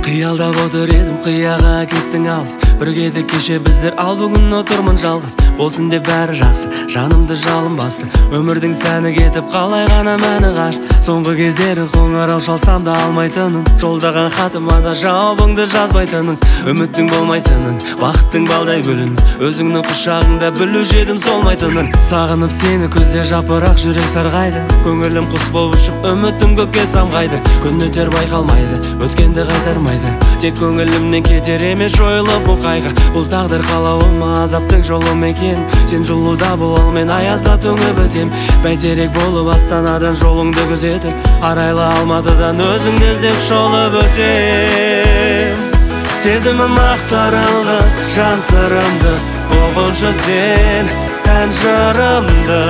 Қиялдап отыр едім, қияға кеттің алыс. Бірге де кеше біздер, ал бүгін отырмын жалғыз. Болсын деп бәрі жақсы, жанымды жалын басты. Өмірдің сәні кетіп қалай ғана мәні қашты. Соңғы кездері қоңырау шалсам да алмайтынын, жолдаған хатыма да жауабыңды жазбайтынын, үміттің болмайтынын, бақыттың балдай гүлін өзіңнің құшағыңда білуші едім солмайтынын. Сағынып сені күзде жапырақ жүрек сарғайды. Көңілім құс болып ұшып, үмітім көкке самғайды. Күн өтер байқалмайды, өткенді қайтармайды. Тек көңілімнен кетер емес жойылып бұл қайғы. Бұл тағдыр қалауы ма, азаптың жолы ма екен? Сен жылуда бол, мен аязда тоңып өтем. Бәйтерек болып Астанадан жолыңды күзетіп, арайлы Алматыдан өзіңді іздеп шолып өтем. Сезімім ақтарылды, жан сырымды, ұғыншы сен ән жырымды.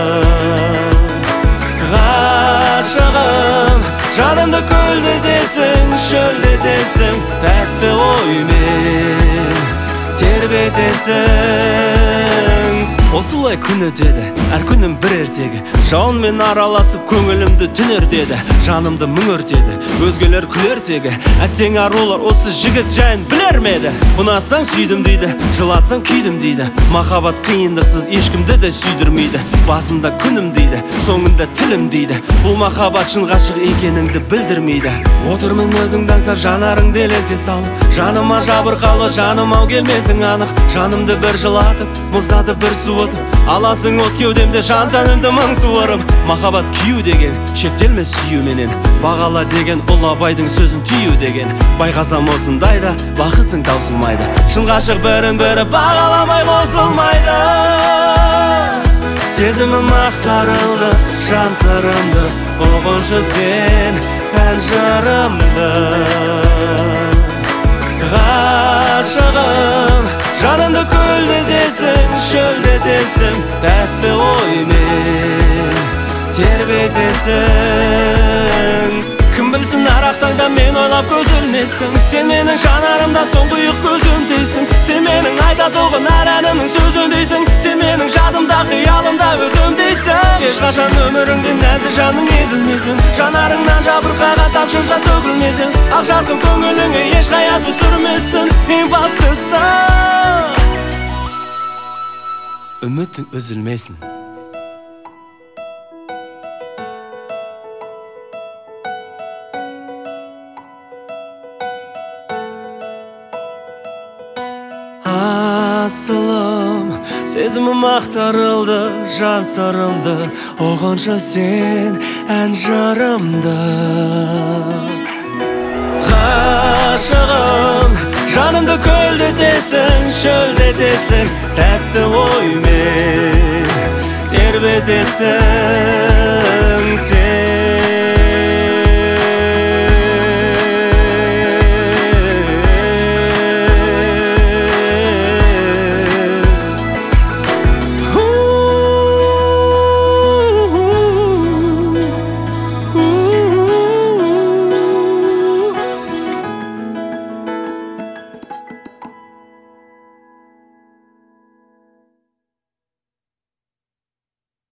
Ғашығым, жанымды көлдетесің, шөлдетесің, тәтті оймен тербетесің. Осылай күн өтеді, әр күнім бір ертегі. Жауынмен араласып көңілімді түнертеді, жанымды мұң өртеді, өзгелер күлер тегі. Әттең арулар осы жігіт жайын білер ме еді? Ұнатсаң сүйдім дейді, жылатсаң күйдім дейді. Махаббат қиындықсыз ешкімді де сүйдірмейді. Басында күнім дейді, соңында тілім дейді. Бұл махаббат шын ғашық екеніңді білдірмейді. Отырмын өзіңді аңсап, жанарыңды елеске салып, жаныма жабырқалы, жаным ау келмесің анық. Жанымды бір жылатып, мұздатып бір суытып, аласың от кеудемде, жан тәнімді мың суырып. Махаббат күйу деген шектелме сүюменен, бағала деген ұлы абайдың сөзін түйу деген. Байқасам осындайда бақытың таусылмайды, шын ғашық бірін бірі бағаламай қосылмайды. Сезімім ақтарылды, жан сырымды, ұғыншы сен ән жырымды. Ғашығым, жанымды көлдетесің, шөлдетесің, тәтті оймен тербетесің. Кім білсін арақ таңда мен ойлап көз ілмесің. Сен менің жанарымда тұңғиық көзімдейсің. Сен менің айтатұғын әр әнімнің сөзіндейсің. Сен менің жадымда, қиялымда өзімдейсің. Ешқашан өміріңде нәзік жаның езілмесін. Жанарыңнан жабырқаға тамшы жас төгілмесін. Ақ жарқын көңіліңе еш қайат түсірмесін. Ең бастысы үмітің үзілмесін. Асылым, сезімім ақтарылды, жан сырымды, ұғыншы сен ән жырымды. Ғашығым, жанымды көлдетесің, шөлдетесің, тәтті оймен тербетесің.